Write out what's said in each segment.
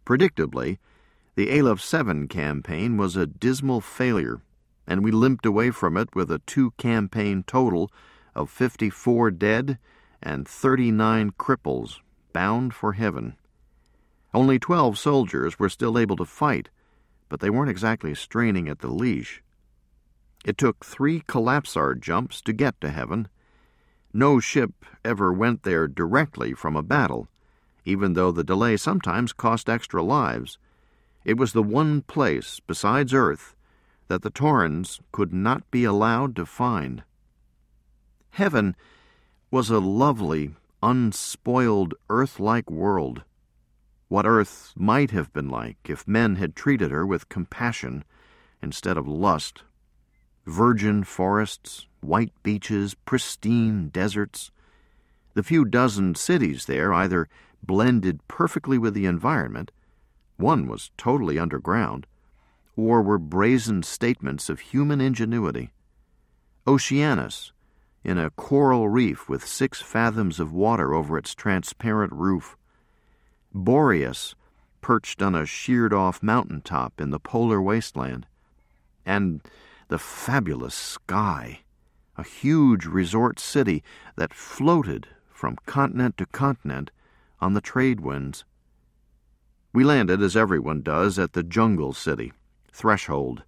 Predictably, the Aleph 7 campaign was a dismal failure, and we limped away from it with a two-campaign total of 54 dead and 39 cripples bound for heaven. Only 12 soldiers were still able to fight, but they weren't exactly straining at the leash. It took 3 collapsar jumps to get to heaven. No ship ever went there directly from a battle, even though the delay sometimes cost extra lives. It was the one place, besides Earth, that the Taurans could not be allowed to find. Heaven was a lovely, unspoiled, Earth-like world. What Earth might have been like if men had treated her with compassion instead of lust. Virgin forests, white beaches, pristine deserts. The few dozen cities there either blended perfectly with the environment, one was totally underground, or were brazen statements of human ingenuity. Oceanus, in a coral reef with 6 fathoms of water over its transparent roof. Boreas, perched on a sheared-off mountaintop in the polar wasteland. And the fabulous Sky, a huge resort city that floated from continent to continent on the trade winds. We landed, as everyone does, at the jungle city, Threshold.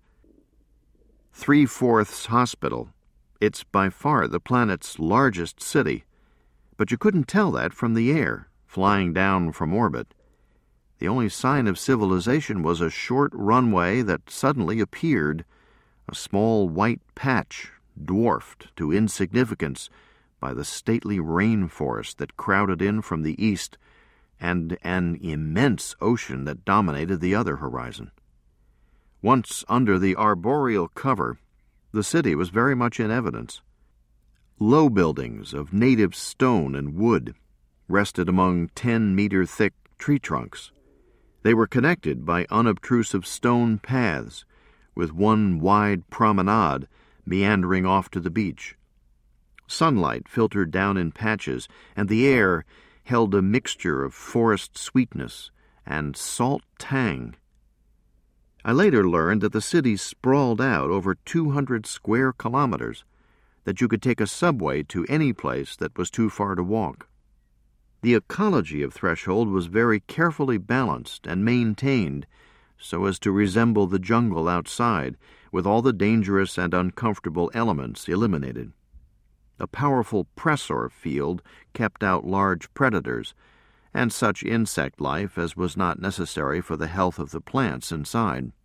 3/4 hospital. It's by far the planet's largest city, but you couldn't tell that from the air, flying down from orbit. The only sign of civilization was a short runway that suddenly appeared, a small white patch dwarfed to insignificance by the stately rainforest that crowded in from the east and an immense ocean that dominated the other horizon. Once under the arboreal cover, the city was very much in evidence. Low buildings of native stone and wood rested among 10-meter-thick tree trunks. They were connected by unobtrusive stone paths, with one wide promenade meandering off to the beach. Sunlight filtered down in patches, and the air held a mixture of forest sweetness and salt tang. I later learned that the city sprawled out over 200 square kilometers, that you could take a subway to any place that was too far to walk. The ecology of Threshold was very carefully balanced and maintained so as to resemble the jungle outside, with all the dangerous and uncomfortable elements eliminated. A powerful pressor field kept out large predators, and such insect life as was not necessary for the health of the plants inside.